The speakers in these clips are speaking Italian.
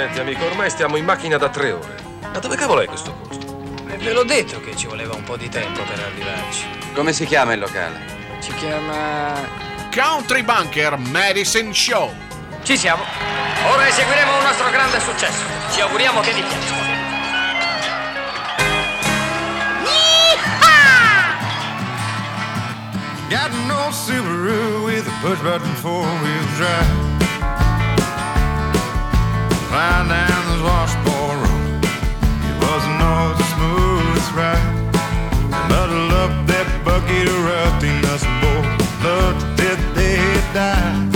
Senti amico, ormai stiamo in macchina da 3 ore. Ma dove cavolo è questo posto? Ve l'ho detto che ci voleva un po' di tempo per arrivarci. Come si chiama il locale? Si chiama... Country Bunker Medicine Show. Ci siamo. Ora eseguiremo un nostro grande successo. Ci auguriamo che vi piaccia. Got no Subaru with a push-button four-wheel drive. Flying down this washboard road, it wasn't always the smoothest ride. Muddle up that bucket of rustiness, boy, looked till they died.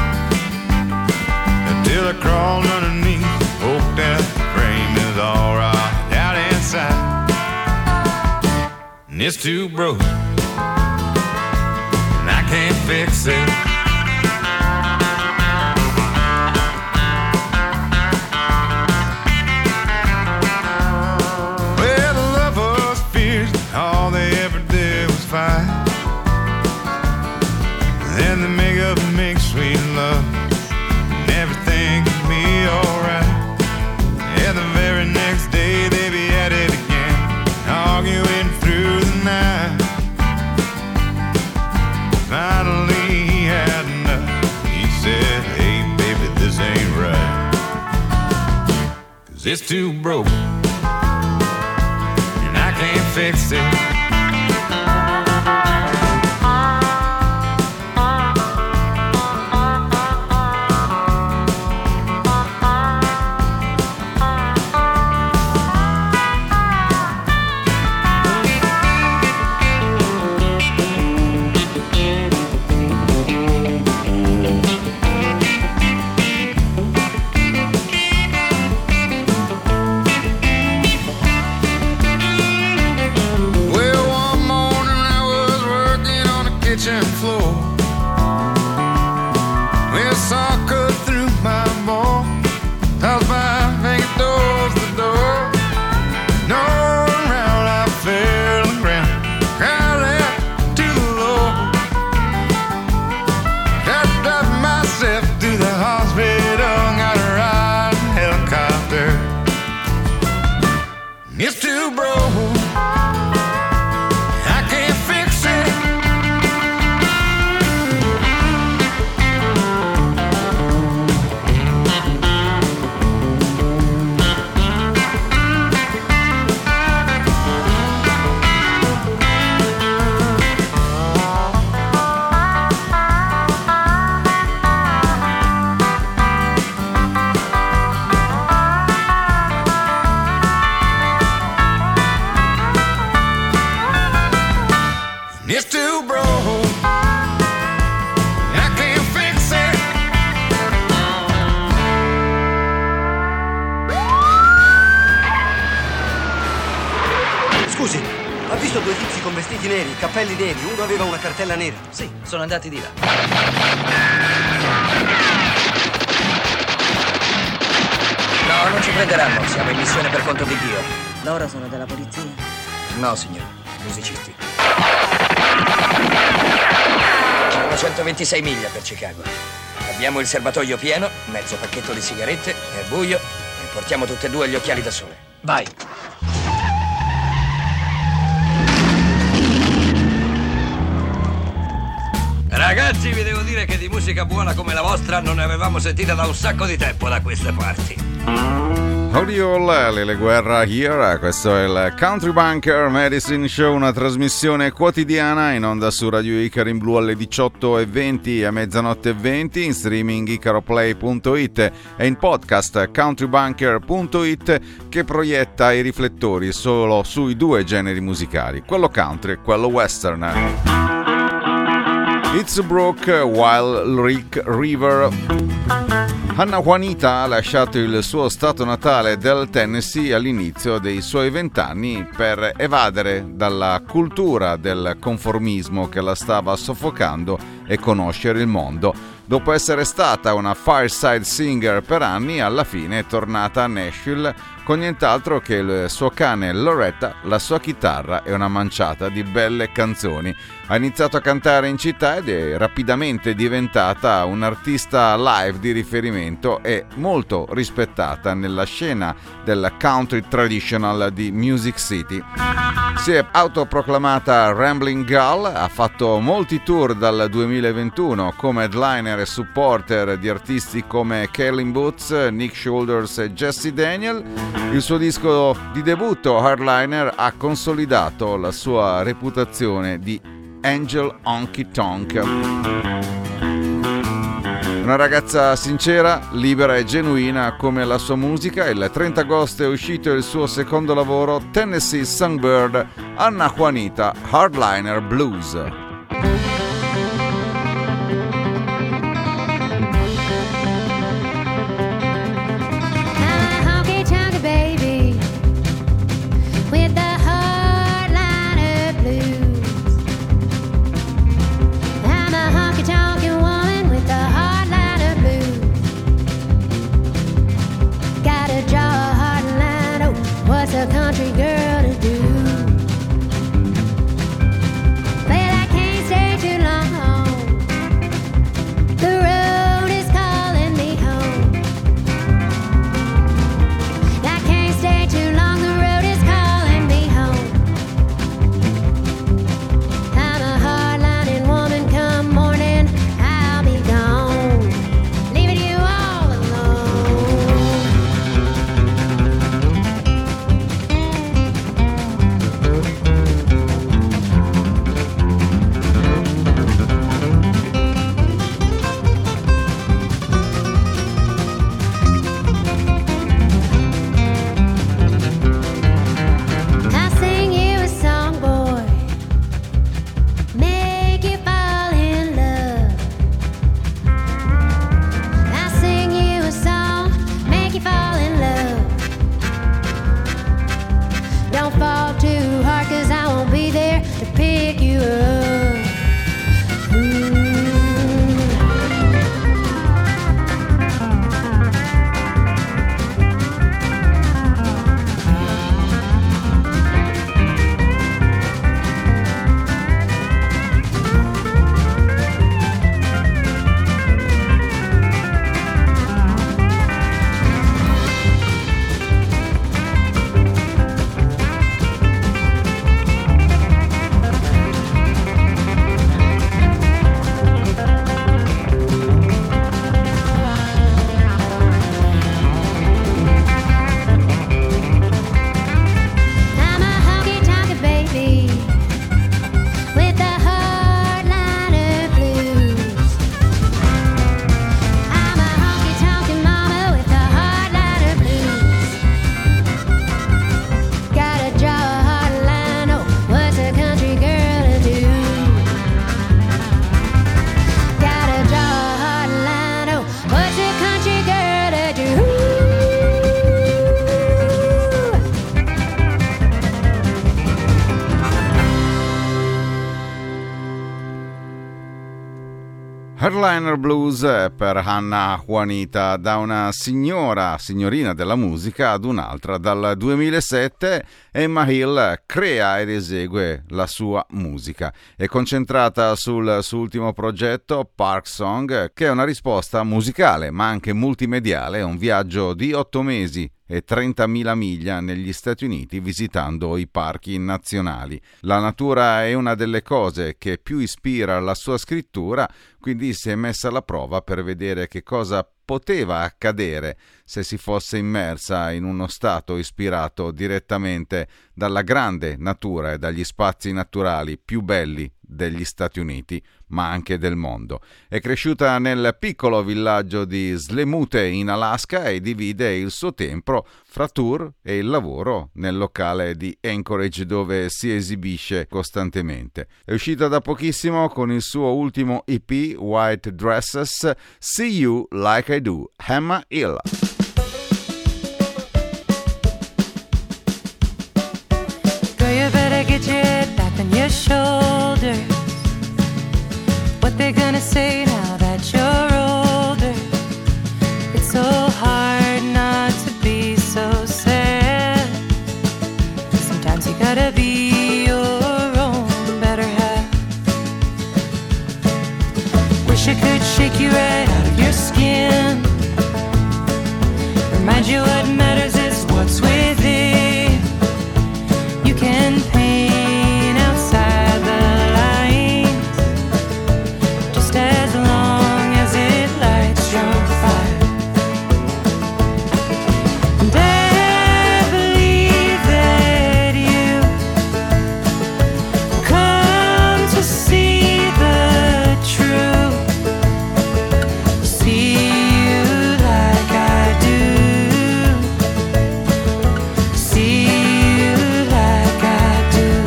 Until I crawled underneath, poked out the frame is all right out inside. And it's too broke, can't fix it. Well, the love was fierce, all they ever did was fight. Then they make sweet love, and everything could be alright. And the very next day they be at it again, arguing through the night. Finally he had enough. He said, hey baby, this ain't right, 'cause it's too broke and I can't fix it. Cappelli neri, uno aveva una cartella nera. Sì, sono andati di là. No, non ci prenderanno, siamo in missione per conto di Dio. Loro sono della polizia? No, signore, musicisti. Sono 126 miglia per Chicago. Abbiamo il serbatoio pieno, mezzo pacchetto di sigarette, è buio e portiamo tutte e due gli occhiali da sole. Vai! Ragazzi, vi devo dire che di musica buona come la vostra non ne avevamo sentita da un sacco di tempo da queste parti. Audio Lele Guerra Here, questo è il Country Bunker Medicine Show, una trasmissione quotidiana in onda su Radio Icaro in blu alle 18:20 e a mezzanotte 20, in streaming icaroplay.it e in podcast countrybunker.it, che proietta i riflettori solo sui due generi musicali, quello country e quello western. It's Broke Wild Rick River. Anna Juanita ha lasciato il suo stato natale del Tennessee all'inizio dei suoi 20 anni per evadere dalla cultura del conformismo che la stava soffocando e conoscere il mondo. Dopo essere stata una fireside singer per anni, alla fine è tornata a Nashville con nient'altro che il suo cane Loretta, la sua chitarra e una manciata di belle canzoni. Ha iniziato a cantare in città ed è rapidamente diventata un'artista live di riferimento e molto rispettata nella scena del country traditional di Music City. Si è autoproclamata Rambling Girl, ha fatto molti tour dal 2021 come headliner e supporter di artisti come Kaylin Boots, Nick Shoulders e Jesse Daniel. Il suo disco di debutto, Hardliner, ha consolidato la sua reputazione di Angel Honky Tonk. Una ragazza sincera, libera e genuina come la sua musica. Il 30 agosto è uscito il suo secondo lavoro, Tennessee Songbird, Anna Juanita, Hardliner Blues. Country girl to do. Well, I can't stay too long. The road is calling me home. I can't stay too long. The road is calling me home. I'm a hard-lining woman. Come morning, I'll be gone, leaving you all alone. I'll sing you a song, boy, make you fall in love. I'll sing you a song, make you fall in love. Don't fall too hard, 'cause I won't be there to pick you up. I'm a honky-tonk baby with the hardliner blues. I'm a honky-tonk mama with the hardliner blues. Gotta draw a hard line, oh, what's a country girl to do? Gotta draw a hard line, oh, what's a country girl to do? Hardliner Blues per Anna Juanita, da una signorina della musica ad un'altra. Dal 2007 Emma Hill crea ed esegue la sua musica. È concentrata sul suo ultimo progetto, Park Song, che è una risposta musicale ma anche multimediale, un viaggio di 8 mesi e 30.000 miglia negli Stati Uniti visitando i parchi nazionali. La natura è una delle cose che più ispira la sua scrittura, quindi si è messa alla prova per vedere che cosa poteva accadere se si fosse immersa in uno stato ispirato direttamente dalla grande natura e dagli spazi naturali più belli degli Stati Uniti, ma anche del mondo. È cresciuta nel piccolo villaggio di Slemute in Alaska e divide il suo tempo fra tour e il lavoro nel locale di Anchorage, dove si esibisce costantemente. È uscita da pochissimo con il suo ultimo EP, White Dresses, See You Like I Do, Emma Hill. Girl, you better get your head back on your shoulders. What they gonna say now that you're Remind you what matters is what's within. You can paint outside the lines, just as long as it lights your fire. And I believe that you come to see the truth. See you like I do. See you like I do.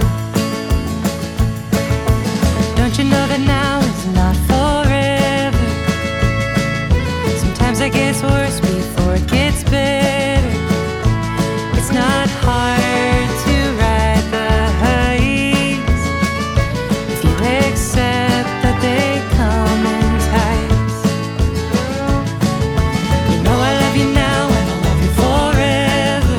Don't you know that now is not forever? Sometimes it gets worse before it gets better. It's not hard to ride the highs if you accept that they come in tides. You know I love you now and I'll love you forever.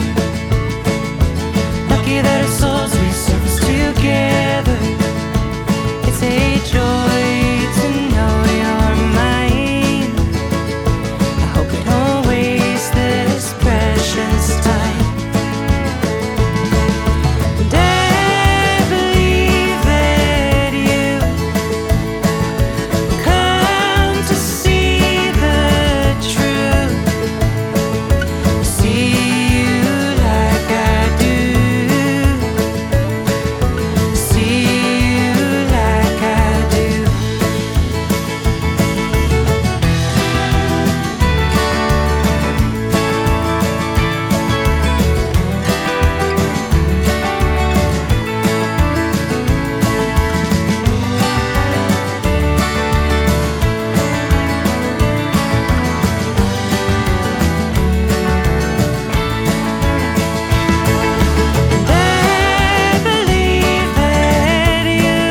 Lucky that our souls resurface together. It's a joy to know you're mine. I hope we don't waste this precious time. And I believe that you come to see the truth. See you like I do. See you like I do. And I believe that you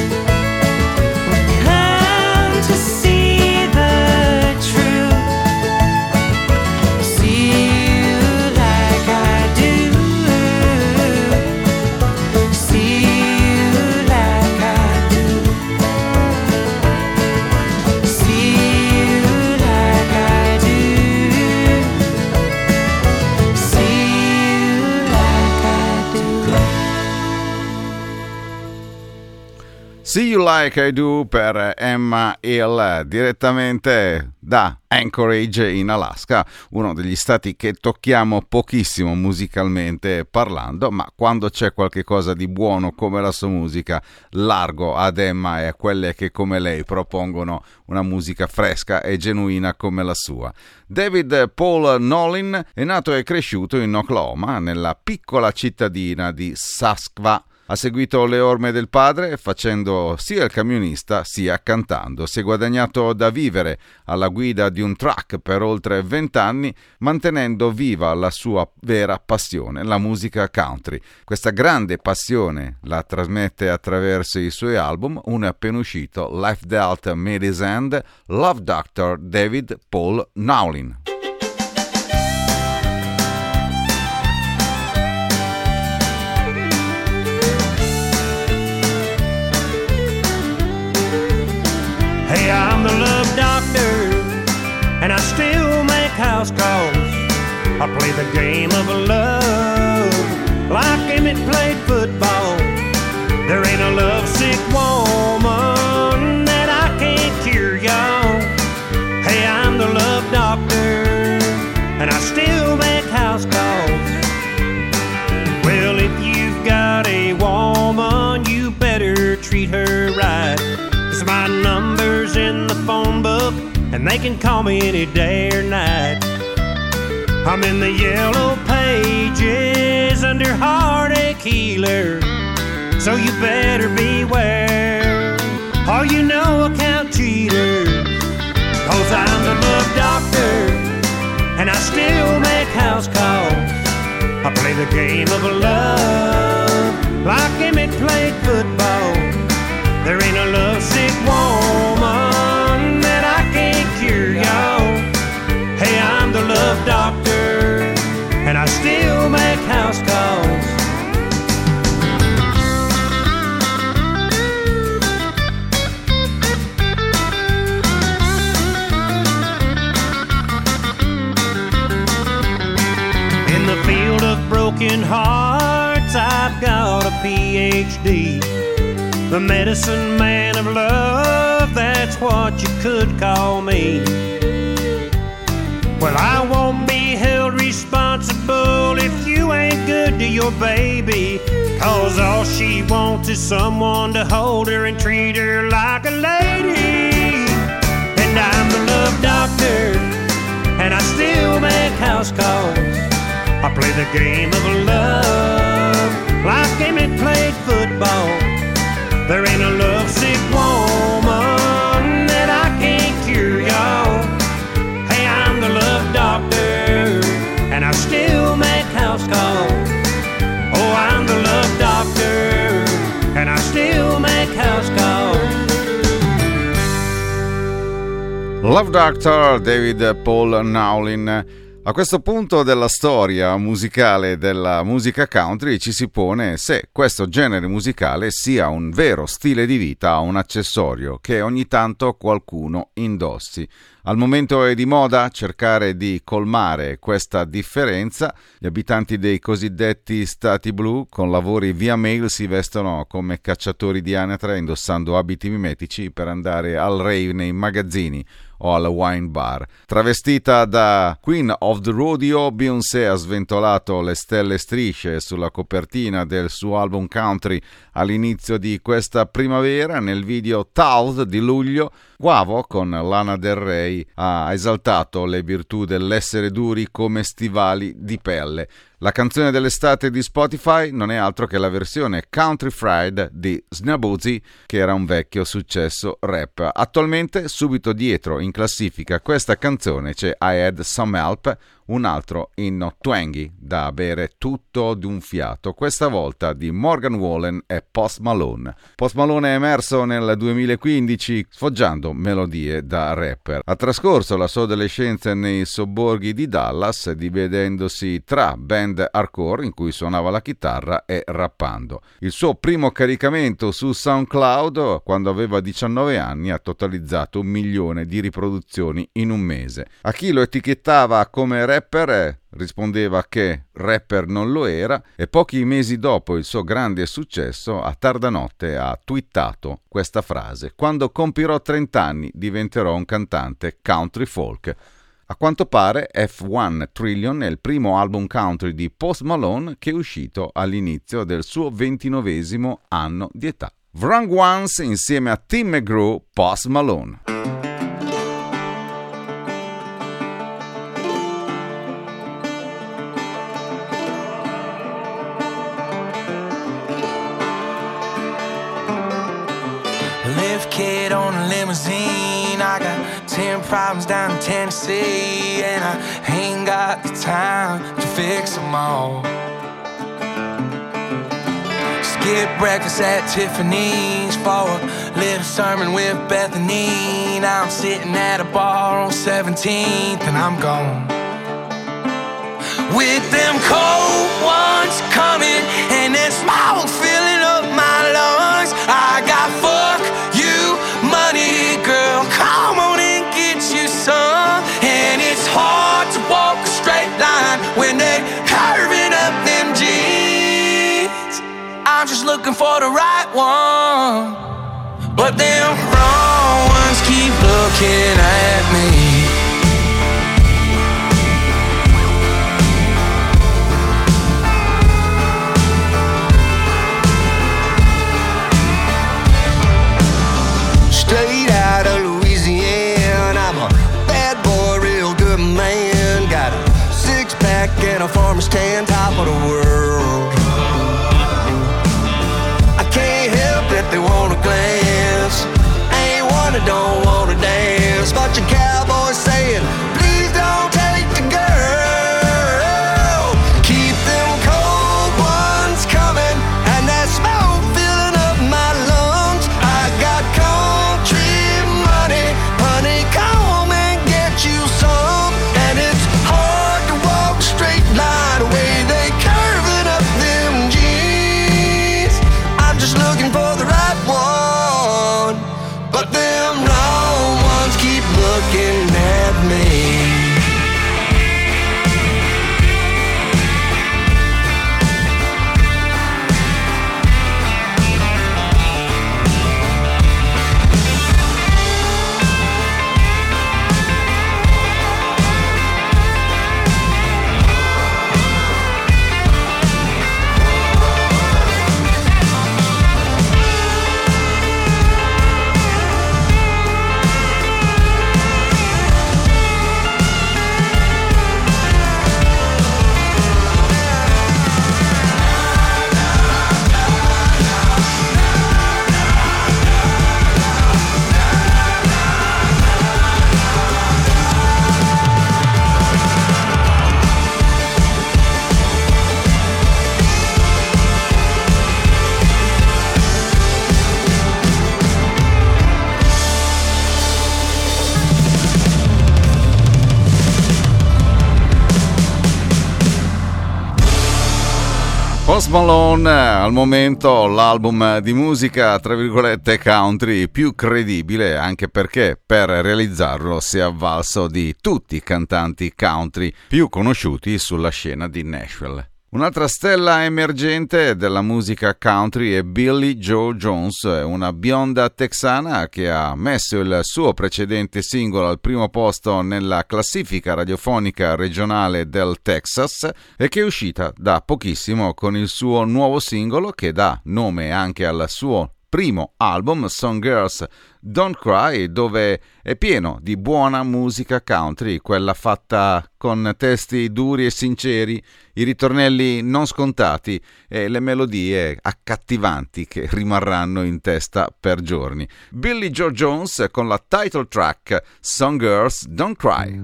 come to see the truth. See you like I do. See you like I do. See you like I do. See you like I do. See You Like I Do per Emma Hill, direttamente da Anchorage in Alaska, uno degli stati che tocchiamo pochissimo musicalmente parlando, ma quando c'è qualche cosa di buono come la sua musica, largo ad Emma e a quelle che come lei propongono una musica fresca e genuina come la sua. David Paul Nolin è nato e cresciuto in Oklahoma, nella piccola cittadina di Saskva. Ha seguito le orme del padre facendo sia il camionista sia cantando. Si è guadagnato da vivere alla guida di un truck per oltre 20 anni, mantenendo viva la sua vera passione, la musica country. Questa grande passione la trasmette attraverso i suoi album, uno è appena uscito, Life Dealt Made His End, Love Doctor, David Paul Nolin. Hey, I'm the love doctor, and I still make house calls. I play the game of love like Emmett played football. There ain't a lovesick woman that I can't cure, y'all. Hey, I'm the love doctor, and I still make house calls. Well, if you've got a woman, you better treat her right. 'Cause my number's in the phone book, and they can call me any day or night. I'm in the yellow pages under heartache healer, so you better beware all you know account cheaters. 'Cause I'm the love doctor, and I still make house calls. I play the game of love like Emmett played football. There ain't a lovesick woman that I can't cure, y'all. Hey, I'm the love doctor, and I still make house calls. the field of broken hearts, I've got a PhD. The medicine man of love, that's what you could call me. Well, I won't be held responsible if you ain't good to your baby, 'cause all she wants is someone to hold her and treat her like a lady. And I'm the love doctor, and I still make house calls. I play the game of love like Emmett played football. There ain't a lovesick woman that I can't cure, y'all. Hey, I'm the love doctor, and I still make house calls. Oh, I'm the love doctor, and I still make house calls. Love Doctor, David Paul Nowlin. A questo punto della storia musicale della musica country ci si pone se questo genere musicale sia un vero stile di vita o un accessorio che ogni tanto qualcuno indossi. Al momento è di moda cercare di colmare questa differenza. Gli abitanti dei cosiddetti stati blu con lavori via mail si vestono come cacciatori di anatre indossando abiti mimetici per andare al rave nei magazzini o al wine bar. Travestita da Queen of the Rodeo, Beyoncé ha sventolato le stelle strisce sulla copertina del suo album country all'inizio di questa primavera. Nel video Touth di luglio, Guavo con Lana Del Rey ha esaltato le virtù dell'essere duri come stivali di pelle. La canzone dell'estate di Spotify non è altro che la versione Country Fried di Snabuzi, che era un vecchio successo rap. Attualmente, subito dietro in classifica questa canzone c'è I Had Some Help, un altro inno twangy da bere tutto d'un fiato, questa volta di Morgan Wallen e Post Malone. Post Malone è emerso nel 2015 sfoggiando melodie da rapper. Ha trascorso la sua adolescenza nei sobborghi di Dallas, dividendosi tra band hardcore in cui suonava la chitarra e rappando. Il suo primo caricamento su SoundCloud, quando aveva 19 anni, ha totalizzato 1 milione di riproduzioni in un mese. A chi lo etichettava come rapper rispondeva che rapper non lo era, e pochi mesi dopo il suo grande successo a tarda notte ha twittato questa frase: quando compirò 30 anni diventerò un cantante country folk. A quanto pare F1 Trillion è il primo album country di Post Malone che è uscito all'inizio del suo 29esimo anno di età. Wrong Ones insieme a Tim McGraw, Post Malone. Lift kid on a limousine. I got 10 problems down in Tennessee, and I ain't got the time to fix them all. Skip breakfast at Tiffany's for a little sermon with Bethany. Now I'm sitting at a bar on 17th and I'm gone. With them cold ones coming and that smoke filling up my lungs, I got fuck you money, girl, come on and get you some. And it's hard to walk a straight line when they curving up them jeans. I'm just looking for the right one, but them wrong ones keep looking at me. Straight out of Louisiana, I'm a bad boy, real good man. Got a six-pack and a farmer's tan, top of the world. I can't help it, they want a glance. Ain't one that don't want to dance. Bunch of cowboys saying, please don't take the girl. Keep them cold ones coming and that smoke filling up my lungs. I got country money, honey, come and get you some. And it's hard to walk a straight line the way they curve it Post Malone, al momento l'album di musica tra virgolette country più credibile, anche perché per realizzarlo si è avvalso di tutti i cantanti country più conosciuti sulla scena di Nashville. Un'altra stella emergente della musica country è Billie Joe Jones, una bionda texana che ha messo il suo precedente singolo al primo posto nella classifica radiofonica regionale del Texas e che è uscita da pochissimo con il suo nuovo singolo che dà nome anche al suo primo album, Some Girls Don't Cry, dove è pieno di buona musica country, quella fatta con testi duri e sinceri, i ritornelli non scontati e le melodie accattivanti che rimarranno in testa per giorni. Billie Joe Jones con la title track Some Girls Don't Cry.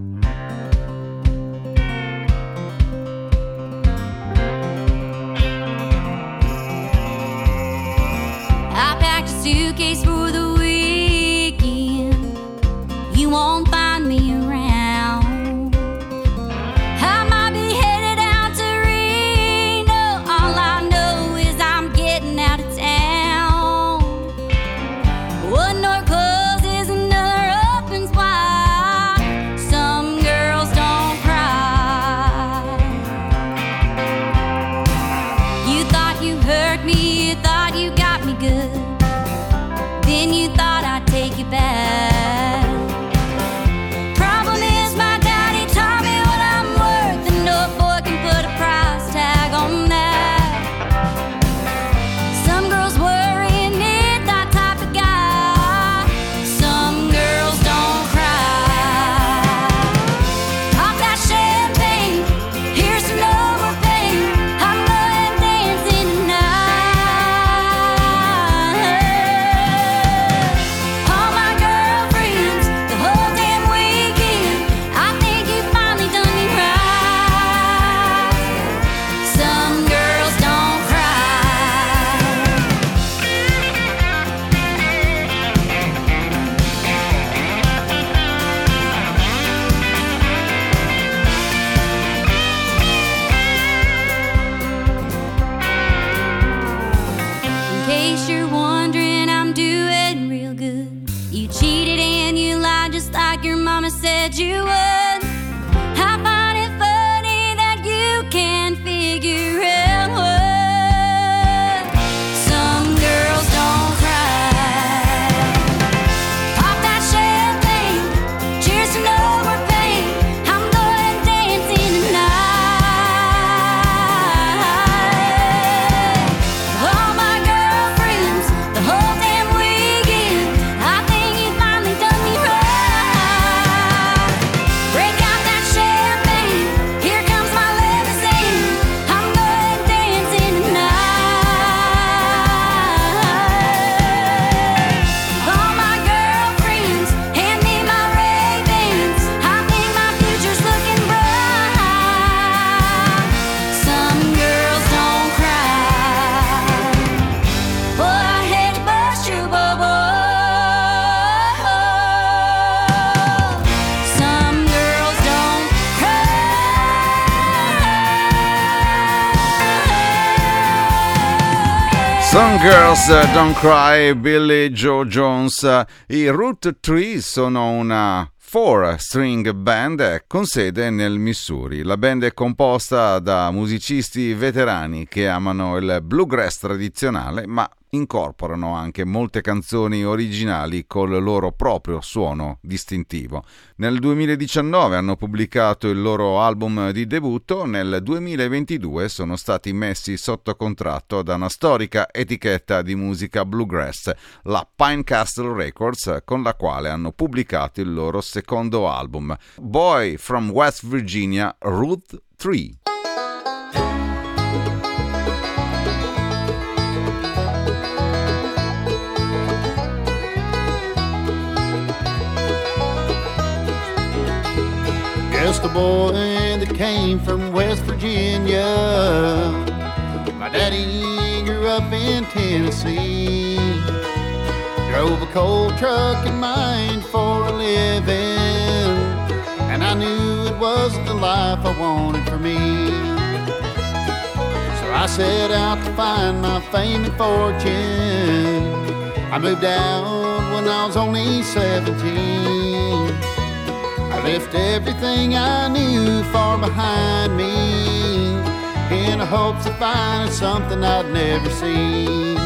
Suitcase for the weekend, you won't find me around. I might be headed out to Reno, all I know is I'm getting out of town. One door closes, another opens wide. Some girls don't cry. You thought you hurt me, you thought you got me good. Then you thought I'd take you back. Problem is my daddy taught me what I'm worth, and no boy can put a price tag on that. Some girls worry and need that type of guy. Some girls don't cry. Pop that champagne, here's to no more pain. I'm going dancing tonight. In case you're wondering, I'm doing real good. You cheated and you lied just like your mama said you would. I find it funny that you can't figure out what some girls don't cry. Pop that champagne, cheers to no more pain. I'm going dancing tonight. All my girlfriends, the whole damn weekend, I think you finally done me right. Break out that champagne, here comes my limousine. I'm going dancing tonight. All my girlfriends, hand me my Ray-Bans. I think my future's looking bright. Some girls don't cry. Boy, I hate to bust your bubble. Some girls don't cry. Some Girls Don't Cry, Billie Joe Jones. I Route 3 sono una 4-string band con sede nel Missouri. La band è composta da musicisti veterani che amano il bluegrass tradizionale, ma incorporano anche molte canzoni originali col loro proprio suono distintivo. Nel 2019 hanno pubblicato il loro album di debutto, nel 2022 sono stati messi sotto contratto da una storica etichetta di musica bluegrass, la Pine Castle Records, con la quale hanno pubblicato il loro secondo album, Boy from West Virginia, Route 3. Just a boy that came from West Virginia. My daddy grew up in Tennessee. Drove a coal truck and mined for a living, and I knew it wasn't the life I wanted for me. So I set out to find my fame and fortune. I moved out when I was only 17. I left everything I knew far behind me in the hopes of finding something I'd never seen.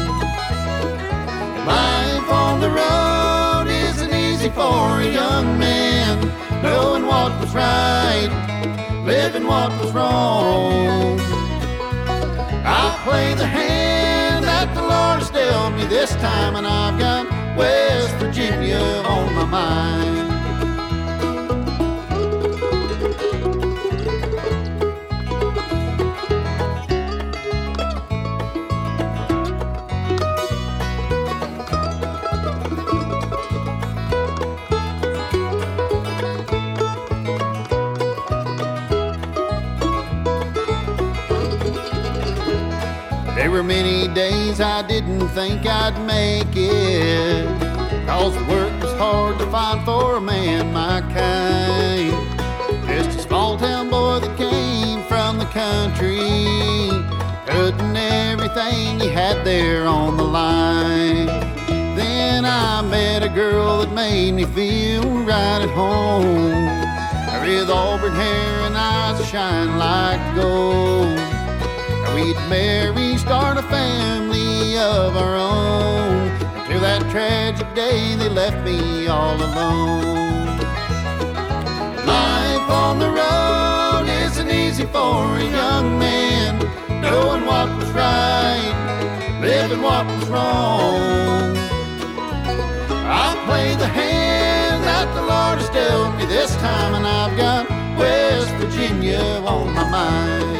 Life on the road isn't easy for a young man, knowing what was right, living what was wrong. I'll play the hand that the Lord has dealt me this time, and I've got West Virginia on my mind. There were many days I didn't think I'd make it, 'cause work was hard to find for a man my kind. Just a small town boy that came from the country, putting everything he had there on the line. Then I met a girl that made me feel right at home, with auburn hair and eyes that shine like gold. We'd marry, start a family of our own, until that tragic day they left me all alone. Life on the road isn't easy for a young man, knowing what was right, living what was wrong. I'll play the hand that the Lord has dealt me this time, and I've got West Virginia on my mind.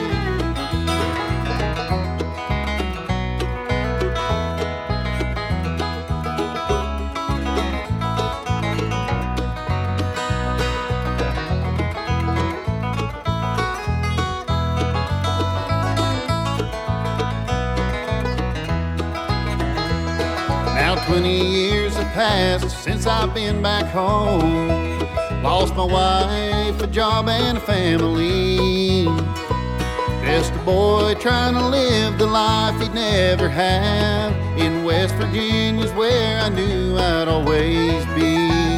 Now 20 years have passed since I've been back home. Lost my wife, a job, and a family. Just a boy trying to live the life he'd never have. In West Virginia's where I knew I'd always be.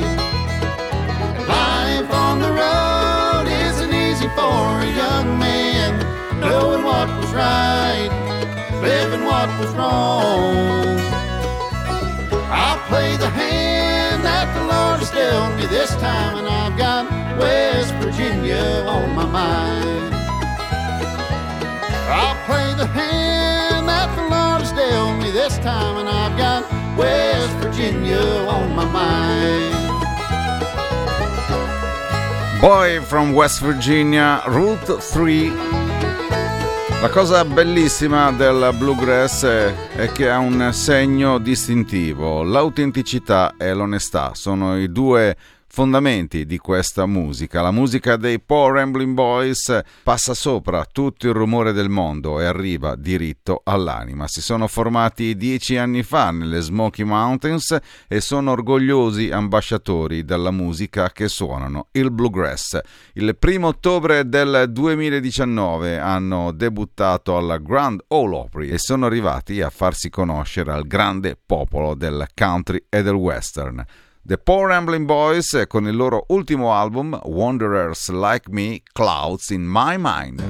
Life on the road isn't easy for a young man, knowing what was right, living what was wrong. I'll play the hand that the Lord has dealt me this time, and I've got West Virginia on my mind. I'll play the hand that the Lord has dealt me this time, and I've got West Virginia on my mind. Boy from West Virginia, Route 3. La cosa bellissima del bluegrass è che ha un segno distintivo. L'autenticità e l'onestà sono i due fondamenti di questa musica. La musica dei Poor Rambling Boys passa sopra tutto il rumore del mondo e arriva diritto all'anima. Si sono formati 10 anni fa nelle Smoky Mountains e sono orgogliosi ambasciatori della musica che suonano il bluegrass. Il 1 ottobre del 2019 hanno debuttato alla Grand Ole Opry e sono arrivati a farsi conoscere al grande popolo del country e del western. The Poor Rambling Boys con il loro ultimo album Wanderers Like Me, Clouds in My Mind.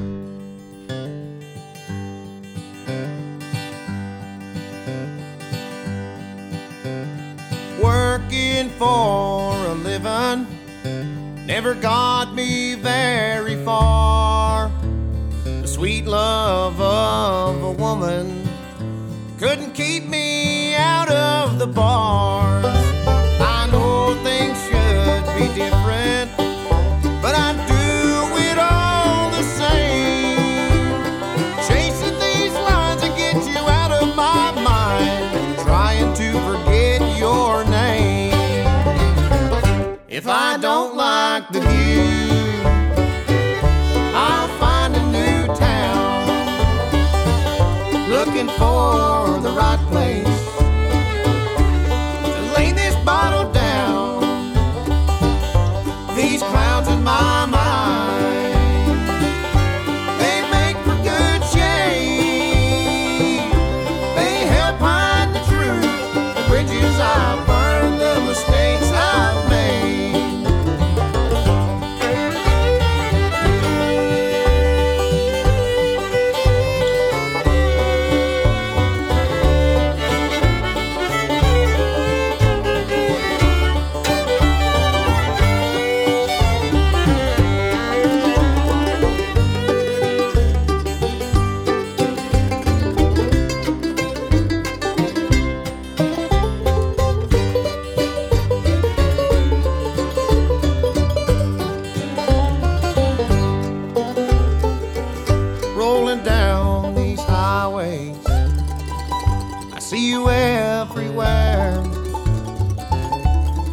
Working for a living never got me very far. The sweet love of a woman couldn't keep me out of the bars. I know things should be different, but I do it all the same. Chasing these lines that get you out of my mind, trying to forget your name. If I don't like the view, I'll find a new town, looking for the right place to lay this bottle down. These clouds in my mind, they make for good shade.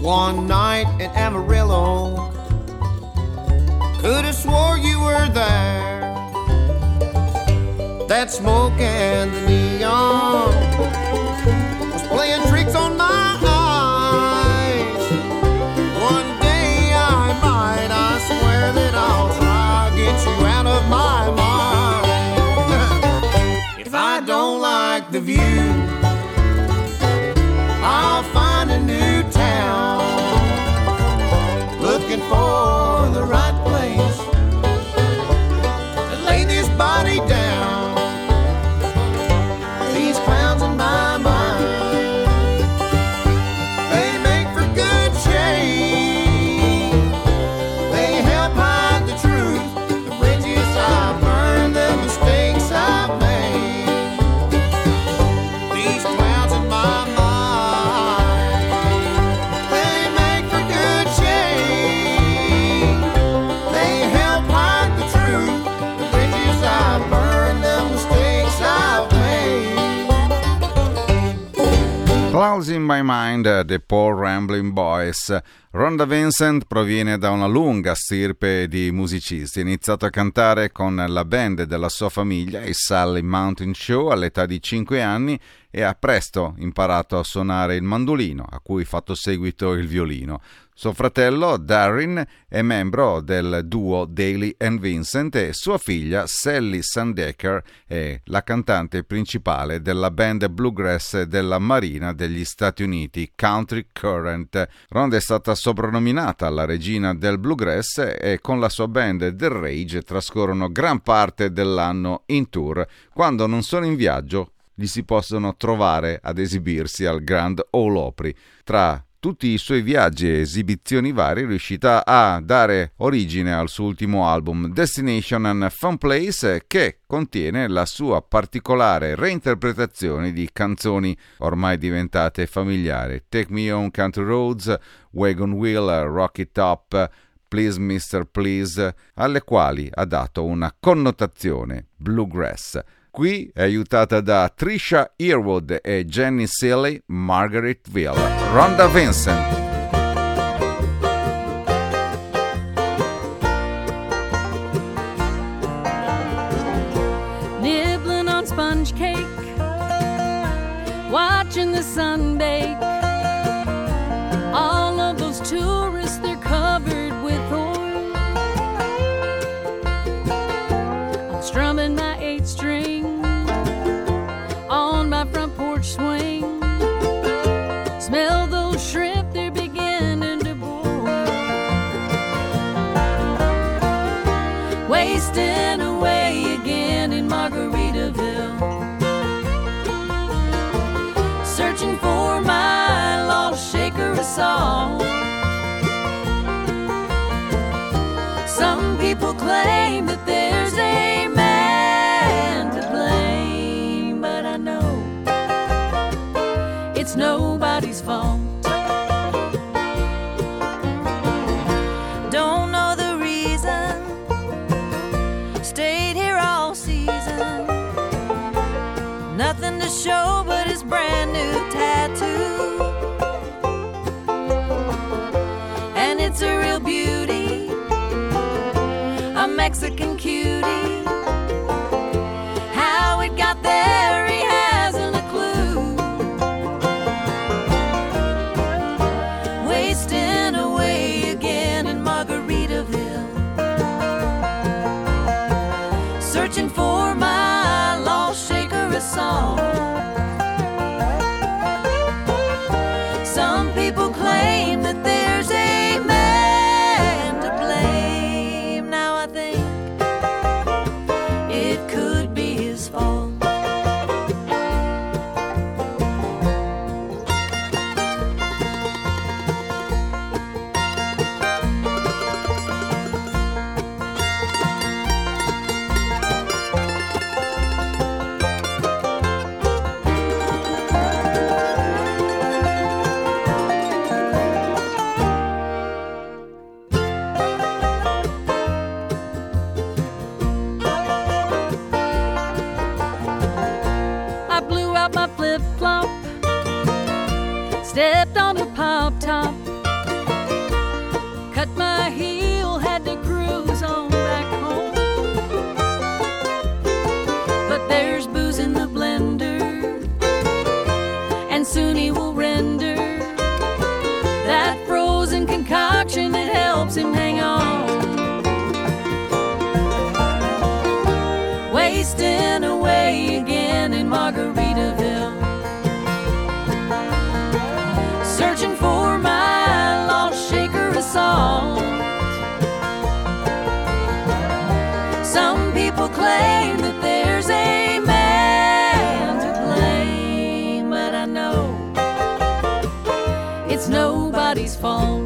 one night in Amarillo. Could have swore you were there. That smoke and the neon was playing tricks on my eyes. One day I might, I swear that I'll try to get you out of my mind. If I don't like the view, I'll find a new town, looking for the right place to lay this body down. These clowns in my mind, they make for good shade. They help hide the truth, the bridges I've burned, the mistakes I've made. These clowns in my mind, they make for good shade. They help hide the truth, the bridges I've burned, the mistakes I've made. Clouds in My Mind, The Paul Rambling Boys. Rhonda Vincent proviene da una lunga stirpe di musicisti. Ha iniziato a cantare con la band della sua famiglia, i Sally Mountain Show, all'età di 5 anni e ha presto imparato a suonare il mandolino, a cui ha fatto seguito il violino. Suo fratello Darren è membro del duo Daly and Vincent e sua figlia Sally Sandecker è la cantante principale della band bluegrass della Marina degli Stati Uniti, Country Current. Rhonda è stata soprannominata la regina del bluegrass e con la sua band The Rage trascorrono gran parte dell'anno in tour. Quando non sono in viaggio, li si possono trovare ad esibirsi al Grand Ole Opry. Tra tutti i suoi viaggi e esibizioni varie è riuscita a dare origine al suo ultimo album Destination and Fun Place, che contiene la sua particolare reinterpretazione di canzoni ormai diventate familiari: Take Me On Country Roads, Wagon Wheel, Rocky Top, Please Mr. Please, alle quali ha dato una connotazione bluegrass. Qui è aiutata da Trisha Yearwood e Jenny Seeley, Margaretville. Rhonda Vincent. Nibbling on sponge cake, watching the sun bake. All of those tourists, they're covered with oil. I'm strumming my 8-string on my front porch swing. Smell those shrimp, they're beginning to boil. Wasting away again in Margaritaville, searching for my lost shaker of salt. Some people claim that there's a man to blame, but I know it's nobody's fault. Don't know the reason, stayed here all season. Nothing to show but his brand new tattoo, and it's a real beauty, a Mexican cutie. How it got there, he hasn't a clue. Wasting away again in Margaritaville, searching for my lost shaker of salt. Some people claim that there's a man to blame. Now I think it could be his fault. I blew out my flip-flop, stepped on the pop top, drifting away again in Margaritaville, searching for my lost shaker of salt. Some people claim that there's a man to blame, but I know it's nobody's fault.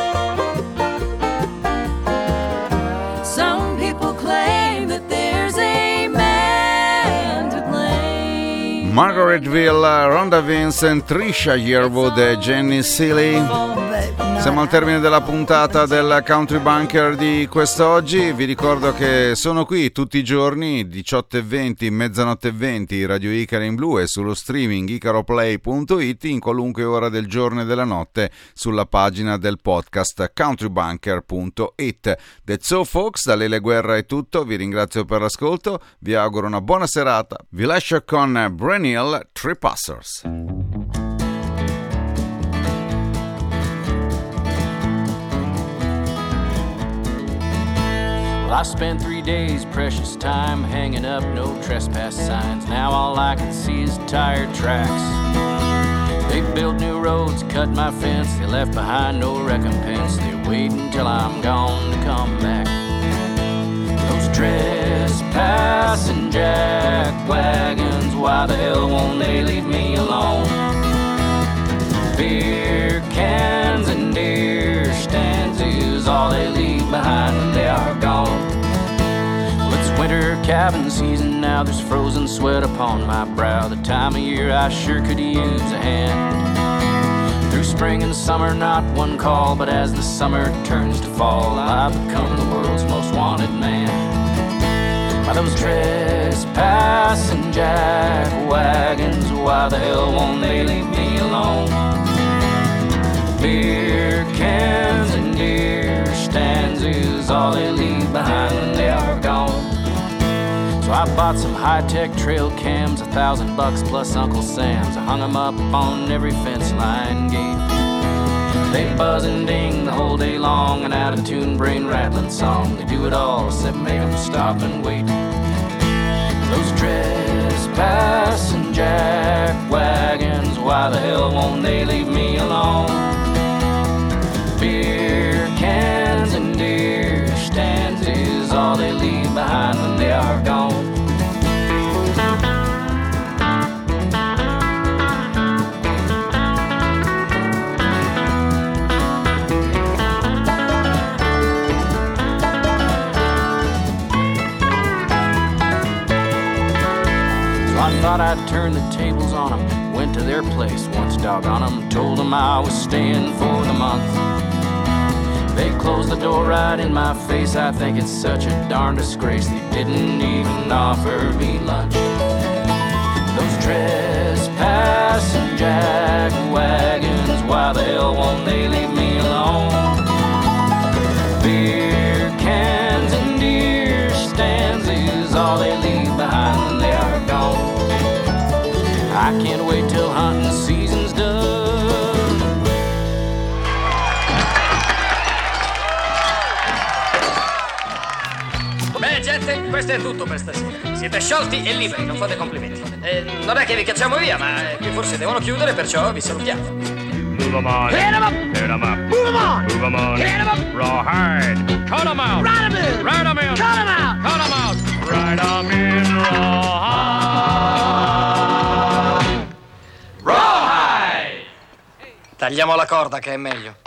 Some people claim that there's a man to blame. Margaretville, Rhonda Vincent, Trisha Yearwood e Jenny Seeley. Siamo al termine della puntata del Country Bunker di quest'oggi. Vi ricordo che sono qui tutti i giorni 18:20, mezzanotte e 20, Radio Icaro in Blu, e sullo streaming icaroplay.it in qualunque ora del giorno e della notte sulla pagina del podcast countrybunker.it. That's all folks, da Lele Guerra è tutto, vi ringrazio per l'ascolto, vi auguro una buona serata, vi lascio con Breniel Trepassers. Well, I spent 3 days, precious time, hanging up no trespass signs. Now all I can see is tire tracks. They built new roads, cut my fence. They left behind no recompense. They wait until I'm gone to come back. Those trespassing jack wagons, why the hell won't they leave me alone? Beer cans and deer stands is all they leave behind when they are gone. Well, it's winter cabin season now, there's frozen sweat upon my brow. The time of year I sure could use a hand. Through spring and summer not one call, but as the summer turns to fall, I become the world's most wanted man. By those trespassing jack wagons, why the hell won't they leave me alone? Beer cans and deer stands is all they leave behind when they are gone. So I bought some high-tech trail cams, $1,000 plus Uncle Sam's. I hung them up on every fence line gate. They buzz and ding the whole day long, an out-of-tune brain-rattling song. They do it all except make them stop and wait. Those trespassing jack wagons, why the hell won't they leave me alone? Beer cans and deer stands is all they leave behind when they are gone. So I thought I'd turn the tables on them. Went to their place once, doggone them. Told them I was staying for the month. They closed the door right in my face. I think it's such a darn disgrace they didn't even offer me lunch. Those trespassing jack wagons, why the hell won't they leave me alone? Beer cans and deer stands is all they leave behind when they are gone. I can't wait till hunting season's done. Beh, gente, questo è tutto per stasera. Siete sciolti e liberi, non fate complimenti. Non è che vi cacciamo via, ma qui forse devono chiudere, perciò vi salutiamo. Move 'em on. Hit 'em up. Hit 'em up. Move 'em on. Move 'em on. Hit 'em up. Rawhide. Cut 'em out. Ride 'em in. Ride 'em in. Cut 'em out. Cut 'em out. Ride 'em in. Rawhide. Rawhide. Tagliamo la corda che è meglio.